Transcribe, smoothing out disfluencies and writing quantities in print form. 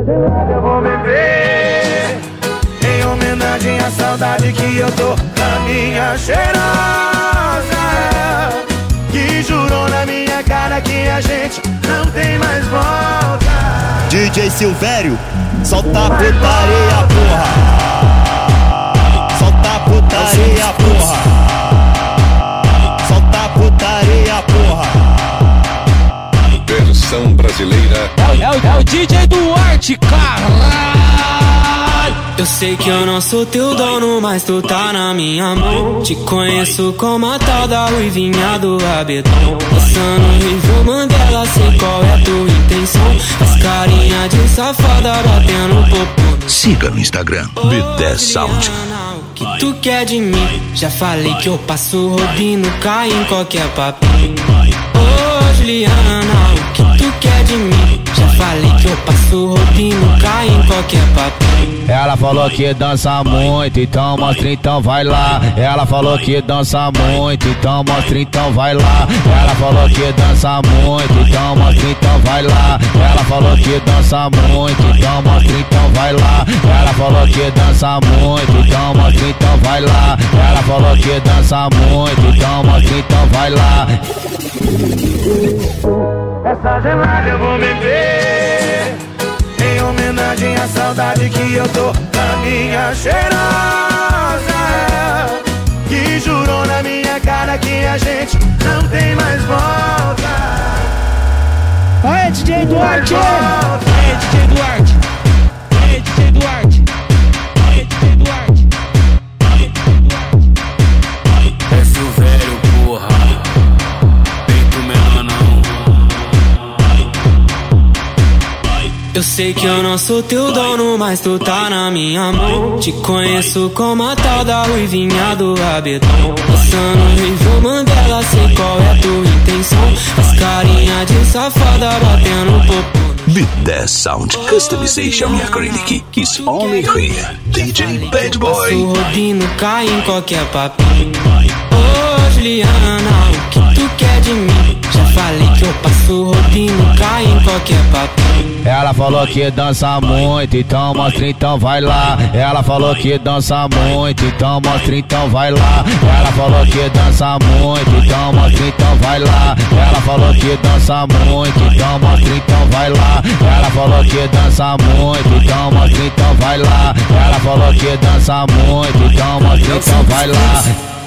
Eu vou beber em homenagem à saudade que eu tô da minha cheirosa, que jurou na minha cara que a gente não tem mais volta. DJ Silvério, solta a putaria, porra. Solta a putaria, porra. Solta a putaria, porra. Versão brasileira. É o DJ Duarte, caralho. Eu sei que eu não sou teu dono, mas tu tá na minha mão. Te conheço como a tal da ruivinha do Rabetão. Passando nível Mandela, sei qual é a tua intenção. As carinha de safada batendo popô. Siga no Instagram, B10 Sound. O que tu quer de mim? Já falei que eu passo rodinho, cai em qualquer papinho. Ô Juliana, o que tu quer de mim? Já falei que eu passo rodinho, cai em qualquer papinho. Ela falou que dança muito, então mostra, então vai lá. Ela falou que dança muito, então mostra, então vai lá. Ela falou que dança muito, então mostra, então vai lá. Ela falou que dança muito, então mostra, então vai lá. Ela falou que dança muito, então mostra, então vai lá. Ela falou que dança muito, então mostra, então vai lá. Essa gelada eu vou beber em homenagem à saudade que eu tô da minha cheirosa, que jurou na minha cara que a gente não tem mais volta. Aê, DJ Duarte! Aê, DJ Duarte! Aê, DJ Duarte! Aê, DJ Duarte! É Silvério, porra. Peito menor não. Eu sei que eu não sou teu dono, mas tu tá na minha mão. Te conheço como a tal da ruivinha do Rabetão. Passando nível Mandela, sei qual é a tua intenção. As carinha de safada batendo popô. B10 Sound Customization Acrylic is only here. DJ Bad Boy. Passo rodinho, cai em qualquer papinho. Ô Juliana, o que tu quer de mim? Já falei que eu passo rodinho, cai em qualquer papinho. Ela falou que dança muito, então mostra, então vai lá. Ela falou que dança muito, então mostra, então vai lá. Ela falou que dança muito, então mostra, então vai lá. Ela falou que dança muito, então mostra, então vai lá. Ela falou que dança muito, então mostra, então vai lá. Ela falou que dança muito, então mostra, então vai lá.